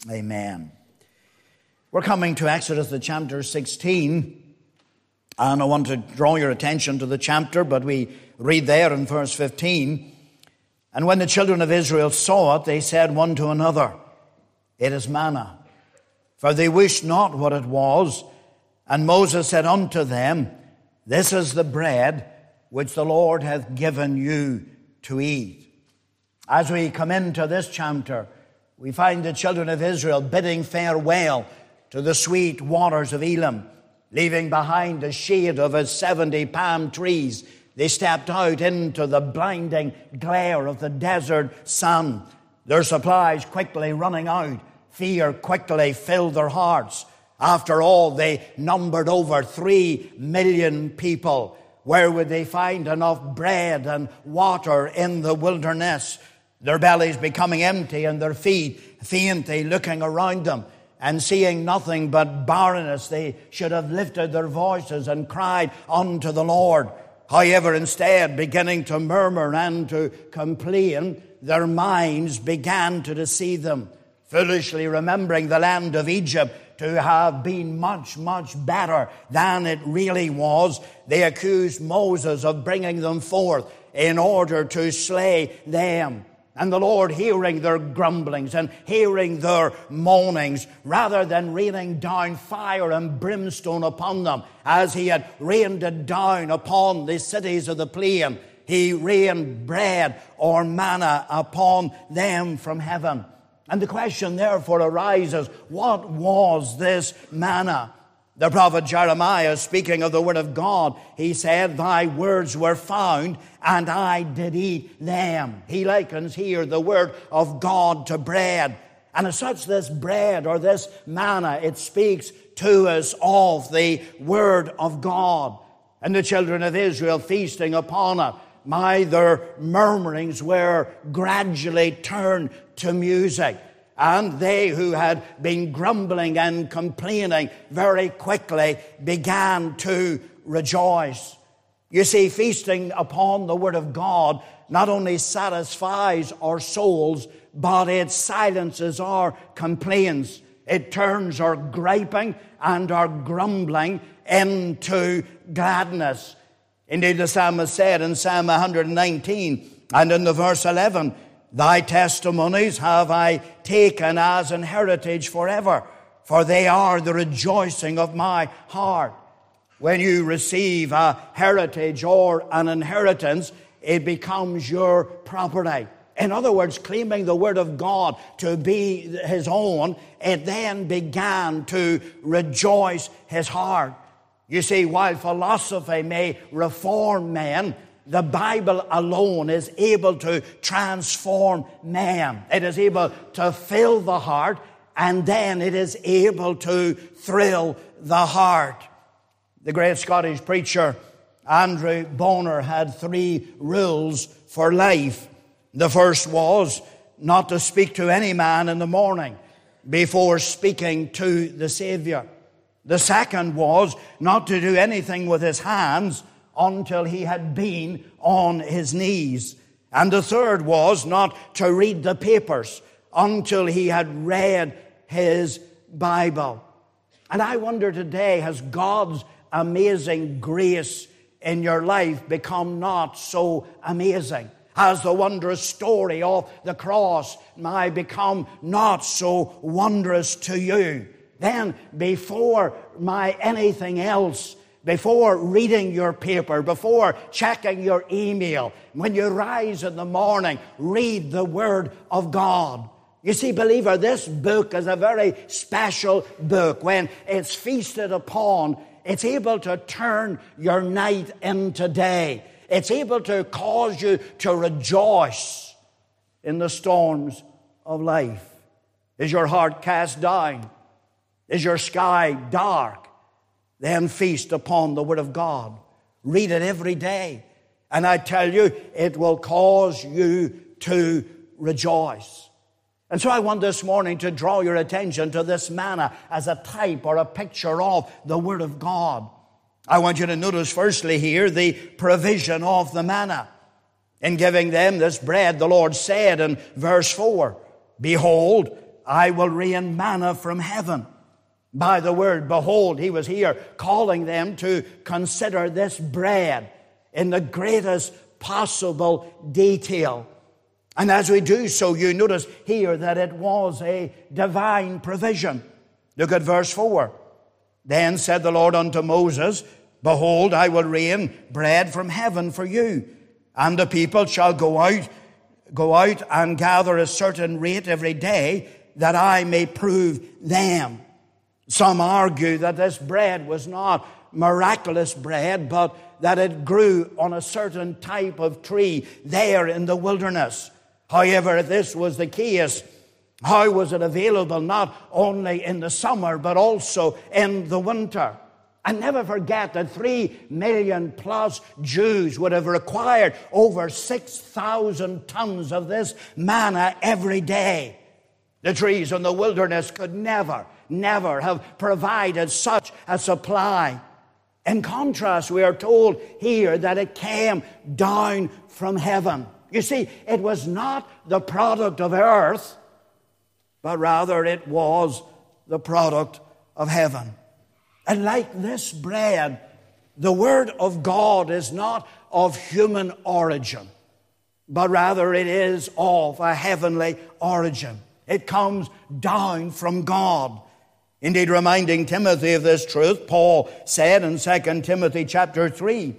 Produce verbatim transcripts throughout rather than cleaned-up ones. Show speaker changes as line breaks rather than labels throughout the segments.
Amen. We're coming to Exodus, the chapter sixteen, and I want to draw your attention to the chapter, but we read there in verse fifteen, "And when the children of Israel saw it, they said one to another, 'It is manna.' For they wished not what it was. And Moses said unto them, 'This is the bread which the Lord hath given you to eat.'" As we come into this chapter, we find the children of Israel bidding farewell to the sweet waters of Elim, leaving behind the shade of his seventy palm trees. They stepped out into the blinding glare of the desert sun. Their supplies quickly running out. Fear quickly filled their hearts. After all, they numbered over three million people. Where would they find enough bread and water in the wilderness? Their bellies becoming empty and their feet faintly looking around them and seeing nothing but barrenness, they should have lifted their voices and cried unto the Lord. However, instead, beginning to murmur and to complain, their minds began to deceive them. Foolishly remembering the land of Egypt to have been much, much better than it really was, they accused Moses of bringing them forth in order to slay them. And the Lord, hearing their grumblings and hearing their moanings, rather than raining down fire and brimstone upon them, as he had rained it down upon the cities of the plain, he rained bread or manna upon them from heaven. And the question therefore arises, what was this manna? The prophet Jeremiah, speaking of the word of God, he said, "Thy words were found, and I did eat them." He likens here the word of God to bread. And as such, this bread or this manna, it speaks to us of the word of God. And the children of Israel feasting upon it, my, their murmurings were gradually turned to music. And they who had been grumbling and complaining very quickly began to rejoice. You see, feasting upon the word of God not only satisfies our souls, but it silences our complaints. It turns our griping and our grumbling into gladness. Indeed, the psalmist said in Psalm one nineteen and in the verse eleven, "Thy testimonies have I taken as an heritage forever, for they are the rejoicing of my heart." When you receive a heritage or an inheritance, it becomes your property. In other words, claiming the word of God to be his own, it then began to rejoice his heart. You see, while philosophy may reform men, the Bible alone is able to transform man. It is able to fill the heart, and then it is able to thrill the heart. The great Scottish preacher Andrew Bonar had three rules for life. The first was not to speak to any man in the morning before speaking to the Savior. The second was not to do anything with his hands until he had been on his knees. And the third was not to read the papers until he had read his Bible. And I wonder today, has God's amazing grace in your life become not so amazing? Has the wondrous story of the cross now become not so wondrous to you? Then before my anything else, before reading your paper, before checking your email, when you rise in the morning, read the Word of God. You see, believer, this book is a very special book. When it's feasted upon, it's able to turn your night into day. It's able to cause you to rejoice in the storms of life. Is your heart cast down? Is your sky dark? Then feast upon the Word of God. Read it every day. And I tell you, it will cause you to rejoice. And so I want this morning to draw your attention to this manna as a type or a picture of the Word of God. I want you to notice firstly here the provision of the manna. In giving them this bread, the Lord said in verse four, "Behold, I will rain manna from heaven. By the word behold, he was here calling them to consider this bread in the greatest possible detail. And as we do so, you notice here that it was a divine provision. Look at verse four. Then said the Lord unto Moses, behold, I will rain bread from heaven for you, and the people shall go out, go out and gather a certain rate every day, that I may prove them. Some argue that this bread was not miraculous bread, but that it grew on a certain type of tree there in the wilderness. However, if this was the case, how was it available not only in the summer, but also in the winter? And never forget that three million plus Jews would have required over six thousand tons of this manna every day. The trees in the wilderness could never, never have provided such a supply. In contrast, we are told here that it came down from heaven. You see, it was not the product of earth, but rather it was the product of heaven. And like this bread, the Word of God is not of human origin, but rather it is of a heavenly origin. It comes down from God. Indeed, reminding Timothy of this truth, Paul said in Second Timothy chapter three,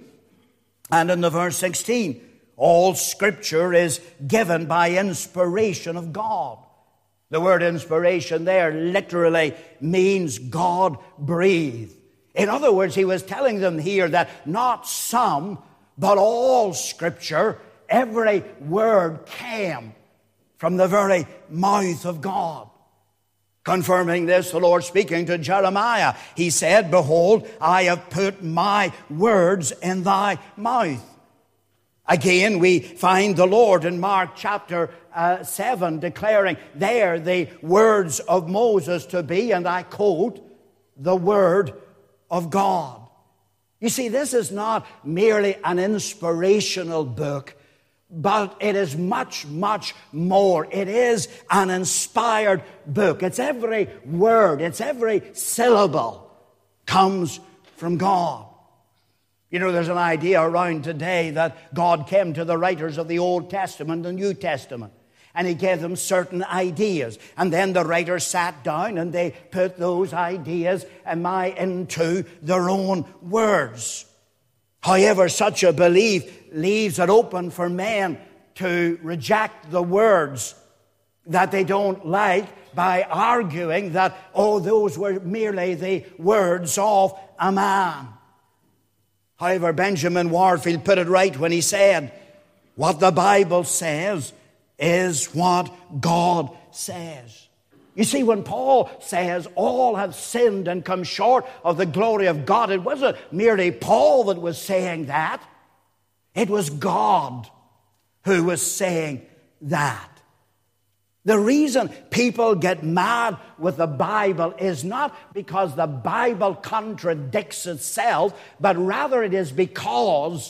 and in the verse sixteen, all Scripture is given by inspiration of God. The word inspiration there literally means God breathed. In other words, he was telling them here that not some, but all Scripture, every word came from the very mouth of God. Confirming this, the Lord speaking to Jeremiah, he said, behold, I have put my words in thy mouth. Again, we find the Lord in Mark chapter uh, seven declaring there the words of Moses to be, and I quote, the word of God. You see, this is not merely an inspirational book, but it is much, much more. It is an inspired book. It's every word, it's every syllable comes from God. You know, there's an idea around today that God came to the writers of the Old Testament and New Testament, and he gave them certain ideas. And then the writers sat down and they put those ideas into their own words. However, such a belief leaves it open for men to reject the words that they don't like by arguing that, oh, those were merely the words of a man. However, Benjamin Warfield put it right when he said, what the Bible says is what God says. You see, when Paul says all have sinned and come short of the glory of God, it wasn't merely Paul that was saying that. It was God who was saying that. The reason people get mad with the Bible is not because the Bible contradicts itself, but rather it is because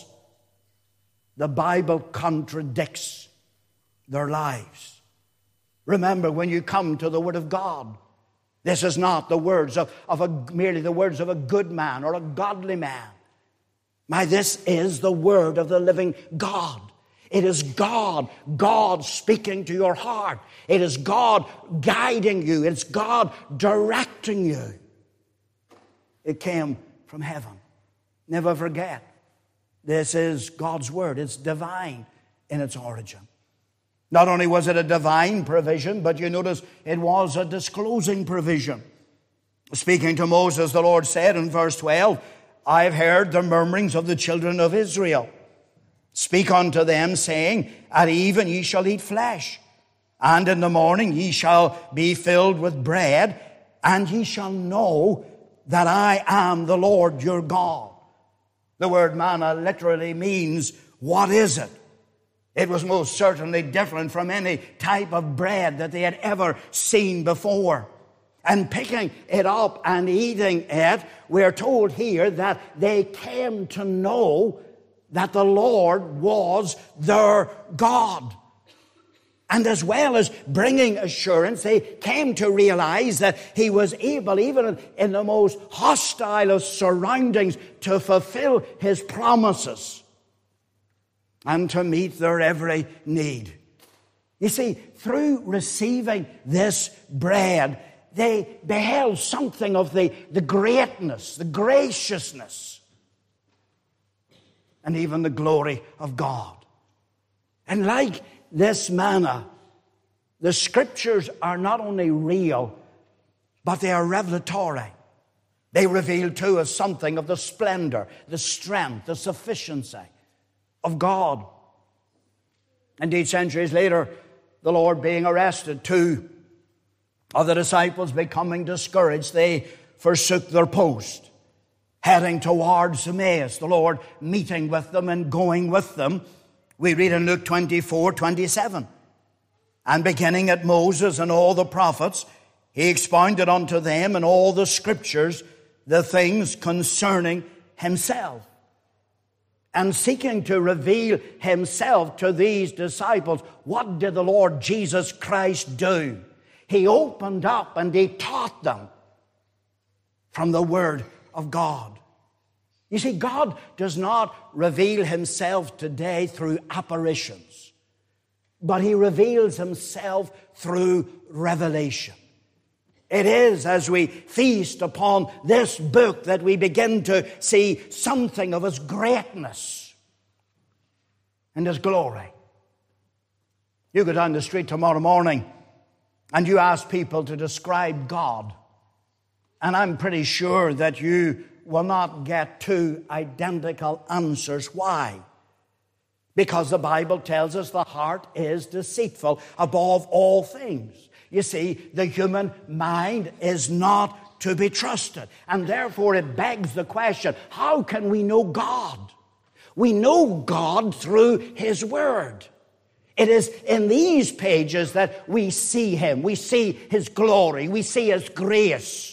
the Bible contradicts their lives. Remember, when you come to the Word of God, this is not the words of, of a, merely the words of a good man or a godly man. My, this is the Word of the living God. It is God, God speaking to your heart. It is God guiding you. It's God directing you. It came from heaven. Never forget, this is God's Word. It's divine in its origin. Not only was it a divine provision, but you notice it was a disclosing provision. Speaking to Moses, the Lord said in verse twelve, I have heard the murmurings of the children of Israel. Speak unto them, saying, at even ye shall eat flesh, and in the morning ye shall be filled with bread, and ye shall know that I am the Lord your God. The word manna literally means, what is it? It was most certainly different from any type of bread that they had ever seen before. And picking it up and eating it, we're told here that they came to know that the Lord was their God. And as well as bringing assurance, they came to realize that he was able, even in the most hostile of surroundings, to fulfill his promises and to meet their every need. You see, through receiving this bread, they beheld something of the, the greatness, the graciousness, and even the glory of God. And like this manna, the Scriptures are not only real, but they are revelatory. They reveal to us something of the splendor, the strength, the sufficiency of God. Indeed, centuries later, the Lord being arrested, two of the disciples becoming discouraged, they forsook their post, heading towards Emmaus, the Lord meeting with them and going with them. We read in Luke twenty-four, twenty-seven. And beginning at Moses and all the prophets, he expounded unto them in all the Scriptures the things concerning himself. And seeking to reveal himself to these disciples, what did the Lord Jesus Christ do? He opened up and he taught them from the Word of God. You see, God does not reveal himself today through apparitions, but he reveals himself through revelation. It is as we feast upon this book that we begin to see something of his greatness and his glory. You go down the street tomorrow morning and you ask people to describe God, and I'm pretty sure that you will not get two identical answers. Why? Because the Bible tells us the heart is deceitful above all things. You see, the human mind is not to be trusted. And therefore it begs the question, how can we know God? We know God through his Word. It is in these pages that we see him. We see his glory. We see his grace.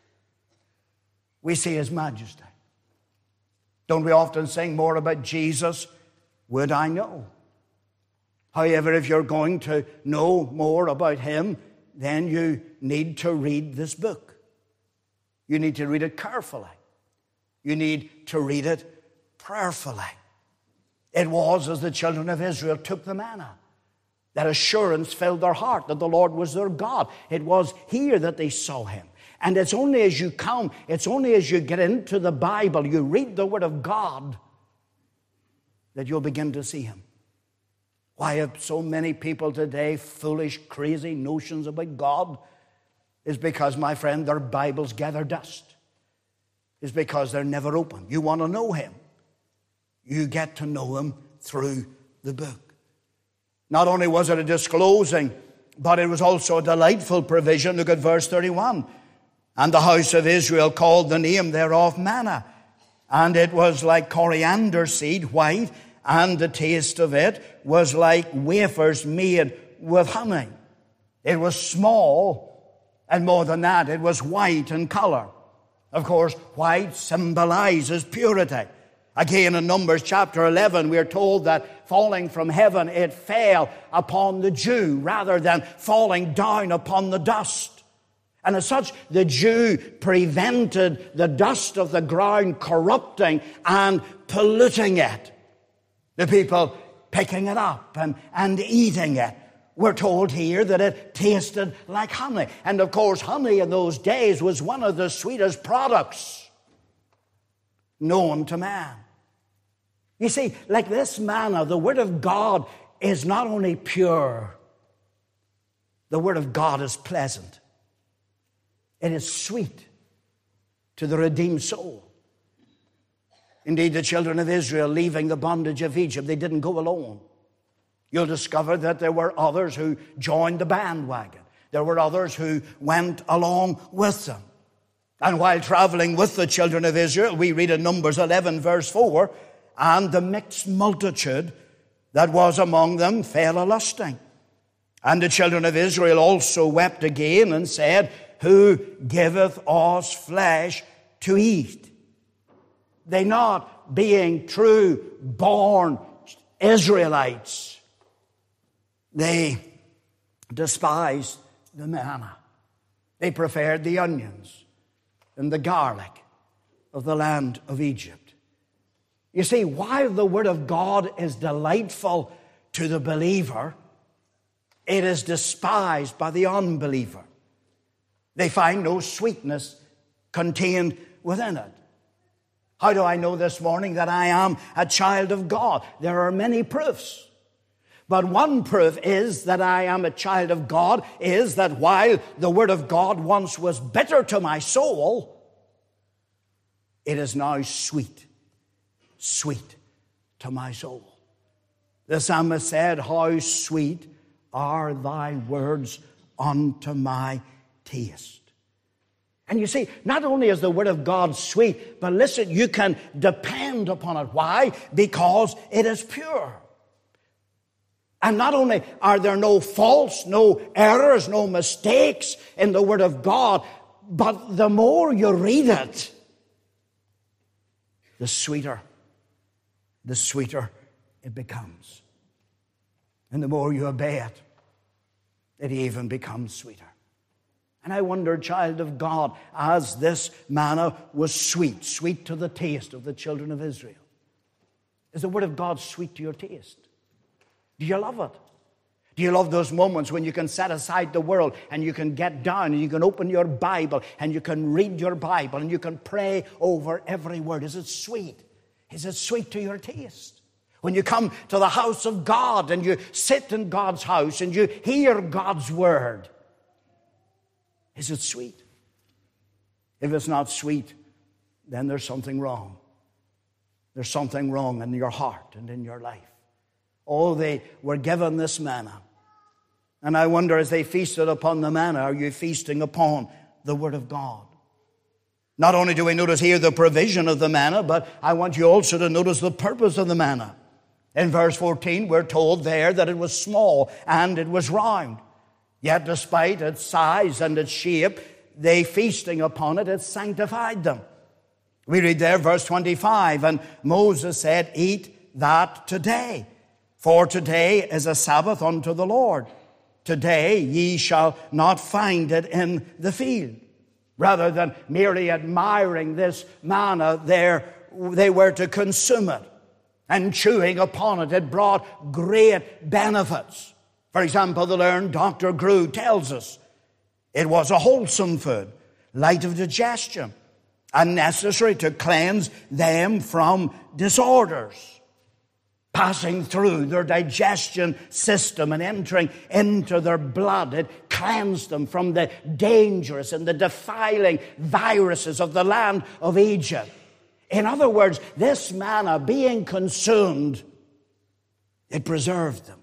We see his majesty. Don't we often sing more about Jesus? Would I know? However, if you're going to know more about him, then you need to read this book. You need to read it carefully. You need to read it prayerfully. It was as the children of Israel took the manna that assurance filled their heart that the Lord was their God. It was here that they saw him. And it's only as you come, it's only as you get into the Bible, you read the Word of God, that you'll begin to see him. Why have so many people today foolish, crazy notions about God? Is because, my friend, their Bibles gather dust. Is because they're never open. You want to know him. You get to know him through the book. Not only was it a disclosing, but it was also a delightful provision. Look at verse thirty-one. And the house of Israel called the name thereof manna. And it was like coriander seed, white, and the taste of it was like wafers made with honey. It was small, and more than that, it was white in color. Of course, white symbolizes purity. Again, in Numbers chapter eleven, we are told that falling from heaven, it fell upon the dew rather than falling down upon the dust. And as such, the dew prevented the dust of the ground corrupting and polluting it. The people picking it up and, and eating it. We're told here that it tasted like honey. And of course, honey in those days was one of the sweetest products known to man. You see, like this manna, the Word of God is not only pure, the Word of God is pleasant. It is sweet to the redeemed soul. Indeed, the children of Israel leaving the bondage of Egypt, they didn't go alone. You'll discover that there were others who joined the bandwagon. There were others who went along with them. And while traveling with the children of Israel, we read in Numbers eleven verse four, and the mixed multitude that was among them fell a-lusting. And the children of Israel also wept again and said, who giveth us flesh to eat? They not being true born Israelites, they despised the manna. They preferred the onions and the garlic of the land of Egypt. You see, while the Word of God is delightful to the believer, it is despised by the unbeliever. They find no sweetness contained within it. How do I know this morning that I am a child of God? There are many proofs. But one proof is that I am a child of God is that while the Word of God once was bitter to my soul, it is now sweet, sweet to my soul. The psalmist said, "How sweet are thy words unto my taste." And you see, not only is the Word of God sweet, but listen, you can depend upon it. Why? Because it is pure. And not only are there no faults, no errors, no mistakes in the Word of God, but the more you read it, the sweeter, the sweeter it becomes. And the more you obey it, it even becomes sweeter. And I wonder, child of God, as this manna was sweet, sweet to the taste of the children of Israel, is the Word of God sweet to your taste? Do you love it? Do you love those moments when you can set aside the world and you can get down and you can open your Bible and you can read your Bible and you can pray over every word? Is it sweet? Is it sweet to your taste? When you come to the house of God and you sit in God's house and you hear God's Word, is it sweet? If it's not sweet, then there's something wrong. There's something wrong in your heart and in your life. Oh, they were given this manna. And I wonder, as they feasted upon the manna, are you feasting upon the Word of God? Not only do we notice here the provision of the manna, but I want you also to notice the purpose of the manna. In verse fourteen, we're told there that it was small and it was round. Yet despite its size and its shape, they feasting upon it, it sanctified them. We read there, verse twenty-five, and Moses said, "Eat that today, for today is a Sabbath unto the Lord. Today ye shall not find it in the field." Rather than merely admiring this manna, there they were to consume it. And chewing upon it, it brought great benefits. For example, the learned Doctor Grew tells us it was a wholesome food, light of digestion, and necessary to cleanse them from disorders. Passing through their digestion system and entering into their blood, it cleansed them from the dangerous and the defiling viruses of the land of Egypt. In other words, this manna being consumed, it preserved them.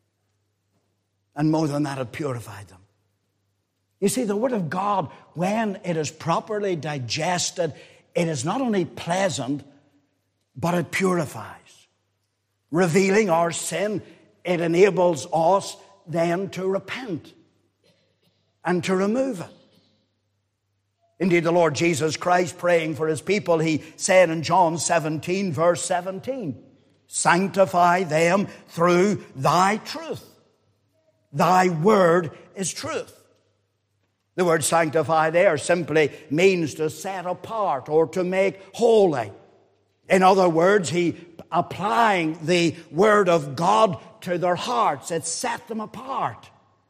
And more than that, it purified them. You see, the Word of God, when it is properly digested, it is not only pleasant, but it purifies. Revealing our sin, it enables us then to repent and to remove it. Indeed, the Lord Jesus Christ, praying for His people, He said in John seventeen, verse seventeen, "Sanctify them through thy truth. Thy word is truth." The word sanctify there simply means to set apart or to make holy. In other words, He applying the Word of God to their hearts. It set them apart.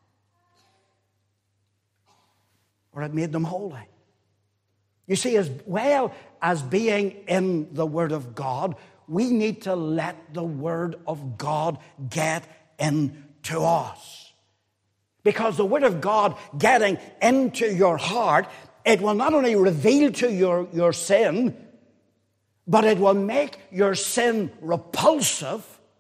Or it made them holy. You see, as well as being in the Word of God, we need to let the Word of God get into us. Because the Word of God getting into your heart, it will not only reveal to you your, your sin, but it will make your sin repulsive,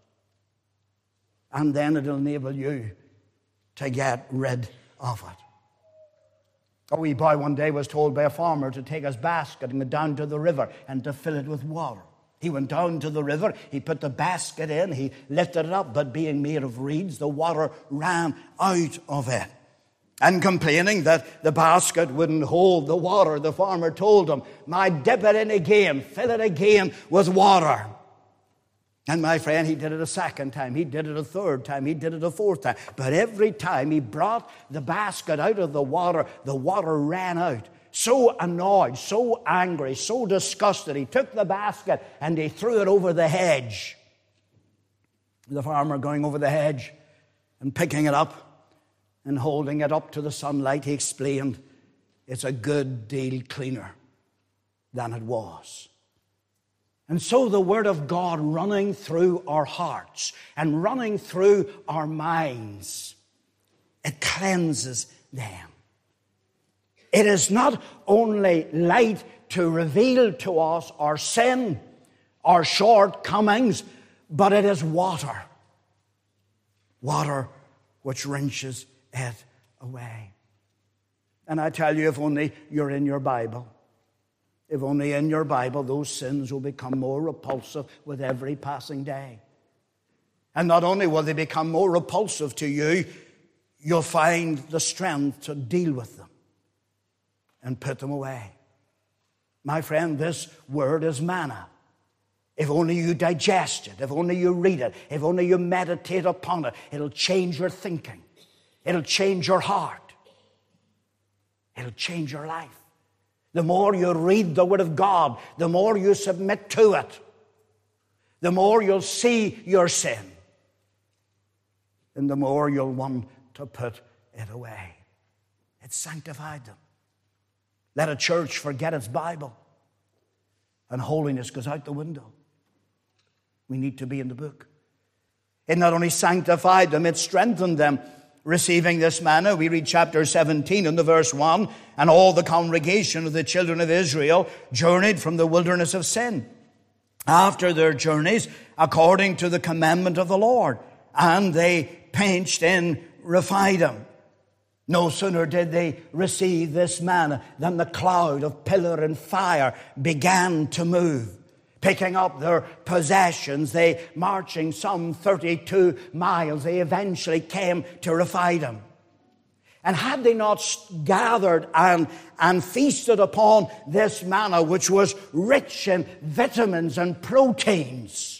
and then it'll enable you to get rid of it. A wee boy one day was told by a farmer to take his basket and go down to the river and to fill it with water. He went down to the river, he put the basket in, he lifted it up, but being made of reeds, the water ran out of it. And complaining that the basket wouldn't hold the water, the farmer told him, "Now dip it in again, fill it again with water." And my friend, he did it a second time. He did it a third time. He did it a fourth time. But every time he brought the basket out of the water, the water ran out. So annoyed, so angry, so disgusted, he took the basket and he threw it over the hedge. The farmer going over the hedge and picking it up and holding it up to the sunlight, he explained, it's a good deal cleaner than it was. And so the Word of God running through our hearts and running through our minds, it cleanses them. It is not only light to reveal to us our sin, our shortcomings, but it is water. Water which rinses it away. And I tell you, if only you're in your Bible, if only in your Bible those sins will become more repulsive with every passing day. And not only will they become more repulsive to you, you'll find the strength to deal with them and put them away. My friend, this word is manna. If only you digest it, if only you read it, if only you meditate upon it, it'll change your thinking. It'll change your heart. It'll change your life. The more you read the Word of God, the more you submit to it, the more you'll see your sin, and the more you'll want to put it away. It sanctified them. Let a church forget its Bible, and holiness goes out the window. We need to be in the book. It not only sanctified them, it strengthened them. Receiving this manna, we read chapter seventeen and the verse one, and all the congregation of the children of Israel journeyed from the wilderness of sin after their journeys according to the commandment of the Lord, and they pitched in Rephidim. No sooner did they receive this manna than the cloud of pillar and fire began to move. Picking up their possessions, they marching some thirty-two miles, they eventually came to Rephidim. And had they not gathered and, and feasted upon this manna, which was rich in vitamins and proteins,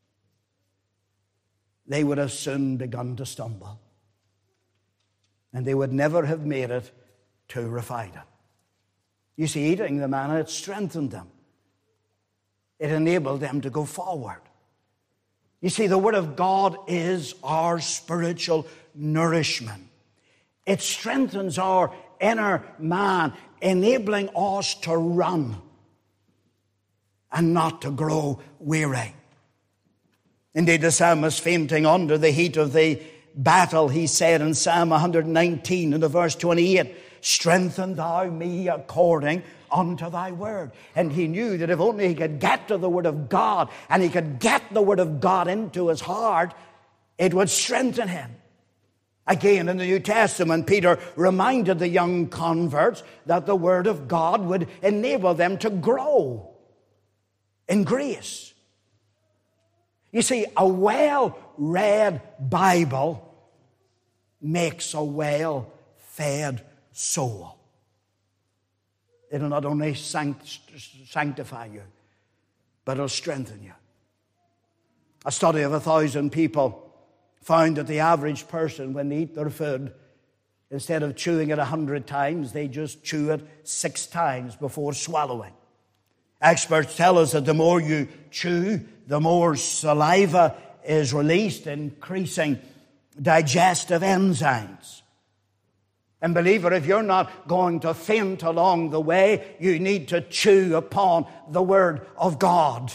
they would have soon begun to stumble. And they would never have made it to Rephidim. You see, eating the manna, it strengthened them. It enabled them to go forward. You see, the Word of God is our spiritual nourishment. It strengthens our inner man, enabling us to run and not to grow weary. Indeed, the psalmist, fainting under the heat of the battle, he said in Psalm one nineteen in the verse twenty-eight, strengthen thou me according unto thy word. And he knew that if only he could get to the Word of God and he could get the Word of God into his heart, it would strengthen him. Again, in the New Testament, Peter reminded the young converts that the Word of God would enable them to grow in grace. You see, a well-read Bible makes a well-fed soul. It'll not only sanctify you, but it'll strengthen you. A study of a thousand people found that the average person, when they eat their food, instead of chewing it a hundred times, they just chew it six times before swallowing. Experts tell us that the more you chew, the more saliva is released, increasing digestive enzymes. And believer, if you're not going to faint along the way, you need to chew upon the Word of God.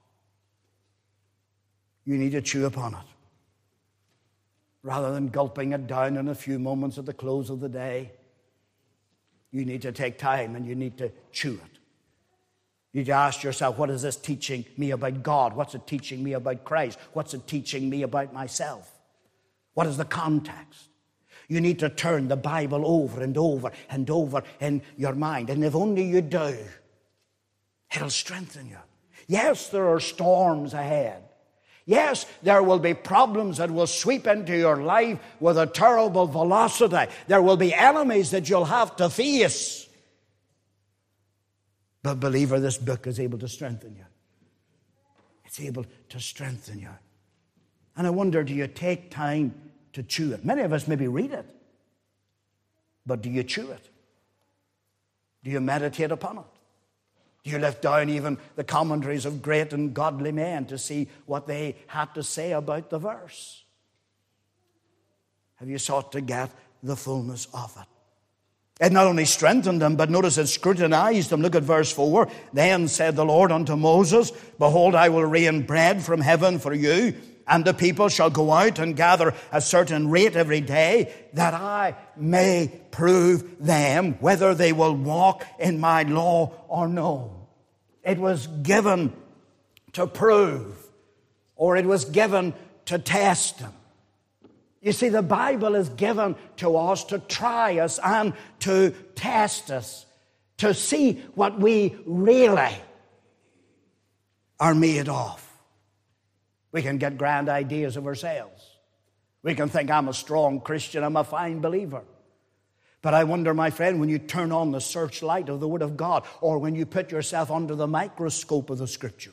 You need to chew upon it, rather than gulping it down in a few moments at the close of the day. You need to take time and you need to chew it. You need to ask yourself, what is this teaching me about God? What's it teaching me about Christ? What's it teaching me about myself? What is the context? You need to turn the Bible over and over and over in your mind. And if only you do, it'll strengthen you. Yes, there are storms ahead. Yes, there will be problems that will sweep into your life with a terrible velocity. There will be enemies that you'll have to face. But believer, this book is able to strengthen you. It's able to strengthen you. And I wonder, do you take time to chew it? Many of us maybe read it. But do you chew it? Do you meditate upon it? Do you lift down even the commentaries of great and godly men to see what they had to say about the verse? Have you sought to get the fullness of it? It not only strengthened them, but notice it scrutinized them. Look at verse four. Then said the Lord unto Moses, Behold, I will rain bread from heaven for you, and the people shall go out and gather a certain rate every day, that I may prove them whether they will walk in my law or no. It was given to prove, or it was given to test them. You see, the Bible is given to us to try us and to test us, to see what we really are made of. We can get grand ideas of ourselves. We can think, I'm a strong Christian, I'm a fine believer. But I wonder, my friend, when you turn on the searchlight of the Word of God, or when you put yourself under the microscope of the Scriptures,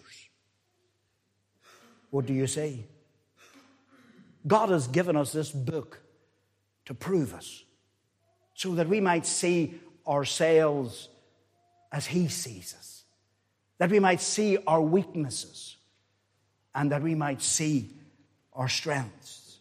what do you see? God has given us this book to prove us, so that we might see ourselves as He sees us, that we might see our weaknesses, and that we might see our strengths.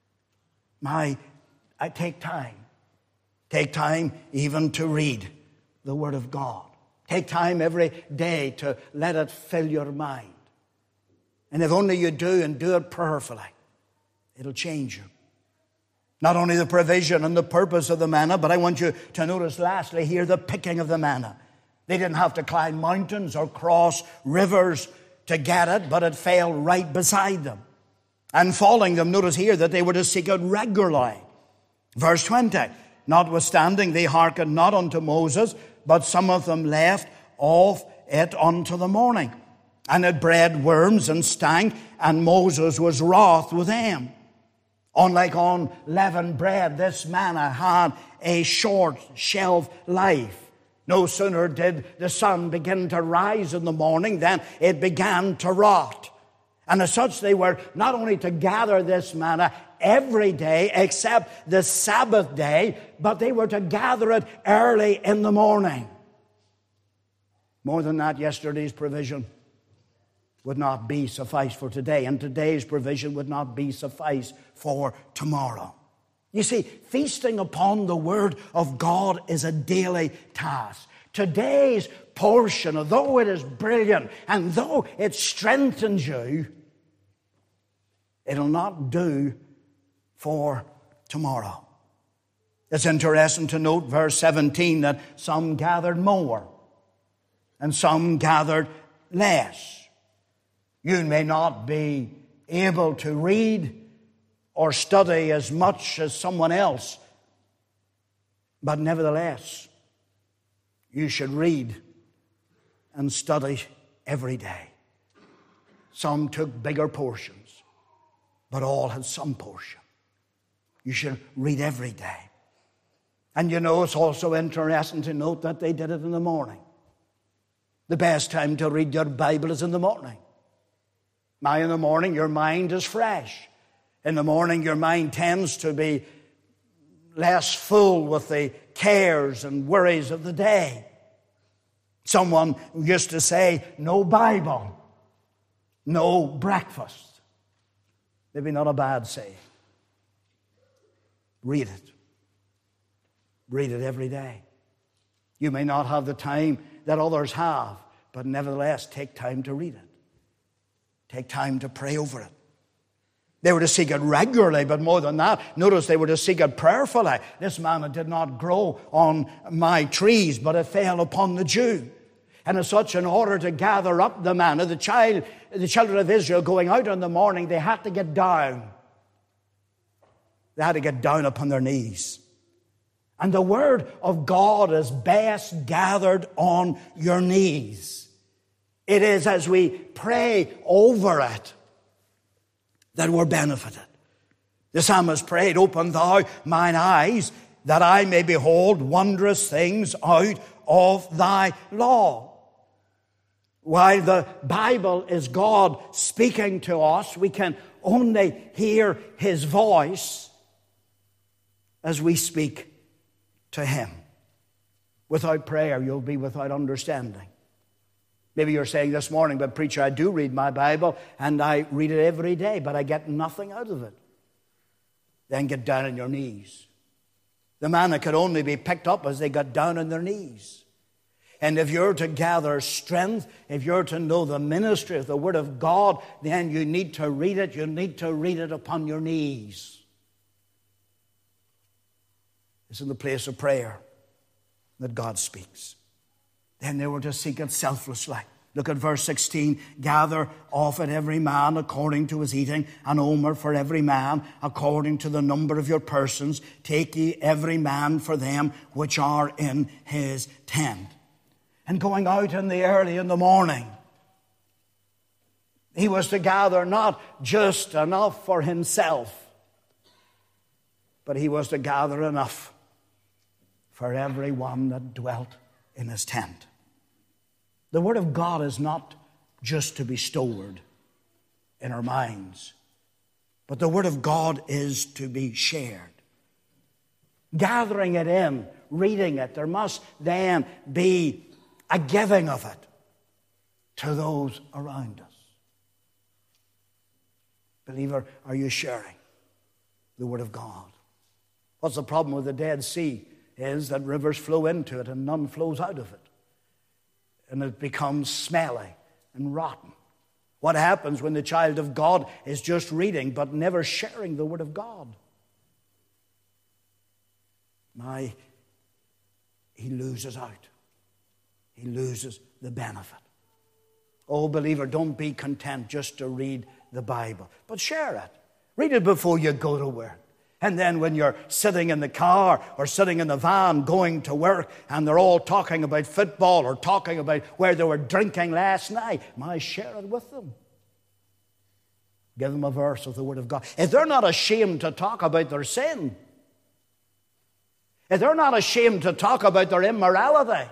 My, I take time. Take time even to read the Word of God. Take time every day to let it fill your mind. And if only you do, and do it prayerfully, it'll change you. Not only the provision and the purpose of the manna, but I want you to notice lastly here the picking of the manna. They didn't have to climb mountains or cross rivers to get it, but it fell right beside them. And falling them, notice here that they were to seek it regularly. Verse twenty, Notwithstanding they hearkened not unto Moses, but some of them left off it unto the morning. And it bred worms and stank, and Moses was wroth with them. Unlike unleavened bread, this manna had a short shelf life. No sooner did the sun begin to rise in the morning than it began to rot. And as such, they were not only to gather this manna every day except the Sabbath day, but they were to gather it early in the morning. More than that, yesterday's provision would not be suffice for today, and today's provision would not be suffice for tomorrow. You see, feasting upon the Word of God is a daily task. Today's portion, although it is brilliant and though it strengthens you, it'll not do for tomorrow. It's interesting to note, verse seventeen, that some gathered more and some gathered less. You may not be able to read or study as much as someone else, but nevertheless, you should read and study every day. Some took bigger portions, but all had some portion. You should read every day. And you know, it's also interesting to note that they did it in the morning. The best time to read your Bible is in the morning. Now, in the morning, your mind is fresh. In the morning, your mind tends to be less full with the cares and worries of the day. Someone used to say, no Bible, no breakfast. Maybe not a bad saying. Read it. Read it every day. You may not have the time that others have, but nevertheless, take time to read it. Take time to pray over it. They were to seek it regularly, but more than that, notice they were to seek it prayerfully. This manna did not grow on my trees, but it fell upon the dew. And as such, in order to gather up the manna, the child, the children of Israel going out in the morning, they had to get down. They had to get down upon their knees. And the Word of God is best gathered on your knees. It is as we pray over it that we're benefited. The psalmist prayed, open thou mine eyes, that I may behold wondrous things out of thy law. While the Bible is God speaking to us, we can only hear His voice as we speak to Him. Without prayer, you'll be without understanding. Maybe you're saying this morning, but preacher, I do read my Bible and I read it every day, but I get nothing out of it. Then get down on your knees. The manna could only be picked up as they got down on their knees. And if you're to gather strength, if you're to know the ministry of the Word of God, then you need to read it. You need to read it upon your knees. It's in the place of prayer that God speaks. Then they were to seek it selflessly. Look at verse sixteen. Gather off it every man according to his eating, an omer for every man according to the number of your persons. Take ye every man for them which are in his tent. And going out in the early in the morning, he was to gather not just enough for himself, but he was to gather enough for every one that dwelt in his tent. The Word of God is not just to be stored in our minds, but the Word of God is to be shared. Gathering it in, reading it, there must then be a giving of it to those around us. Believer, are you sharing the Word of God? What's the problem with the Dead Sea? Is that rivers flow into it and none flows out of it. And it becomes smelly and rotten. What happens when the child of God is just reading but never sharing the Word of God? My, he loses out. He loses the benefit. Oh, believer, don't be content just to read the Bible, but share it. Read it before you go to work. And then when you're sitting in the car or sitting in the van going to work and they're all talking about football or talking about where they were drinking last night, my, share it with them. Give them a verse of the Word of God. If they're not ashamed to talk about their sin, if they're not ashamed to talk about their immorality,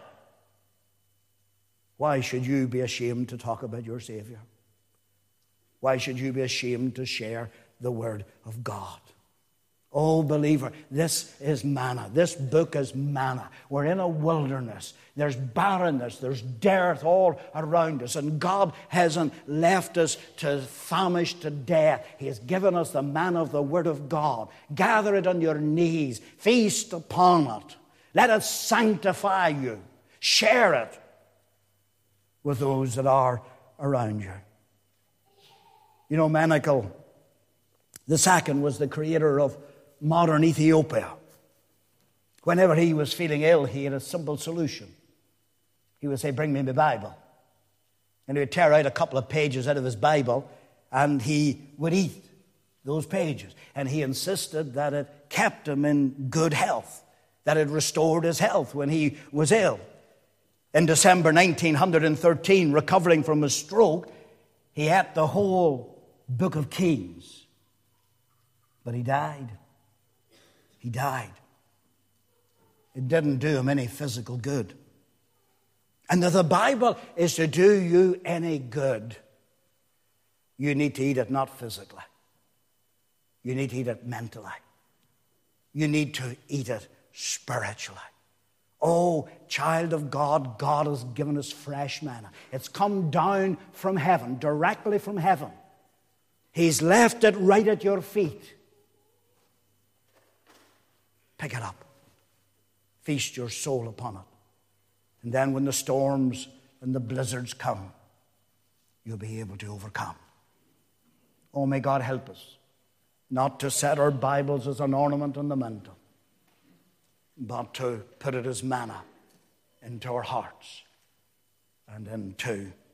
why should you be ashamed to talk about your Savior? Why should you be ashamed to share the Word of God? Oh, believer, this is manna. This book is manna. We're in a wilderness. There's barrenness. There's dearth all around us. And God hasn't left us to famish to death. He has given us the manna of the Word of God. Gather it on your knees. Feast upon it. Let it sanctify you. Share it with those that are around you. You know, Menekel the second was the creator of modern Ethiopia. Whenever he was feeling ill, he had a simple solution. He would say, bring me my Bible. And he would tear out a couple of pages out of his Bible, and he would eat those pages. And he insisted that it kept him in good health, that it restored his health when he was ill. In December nineteen thirteen, recovering from a stroke, he ate the whole book of Kings. But he died. He died. It didn't do him any physical good. And if the Bible is to do you any good, you need to eat it not physically. You need to eat it mentally. You need to eat it spiritually. Oh, child of God, God has given us fresh manna. It's come down from heaven, directly from heaven. He's left it right at your feet. Pick it up. Feast your soul upon it. And then when the storms and the blizzards come, you'll be able to overcome. Oh, may God help us not to set our Bibles as an ornament on the mantle, but to put it as manna into our hearts and into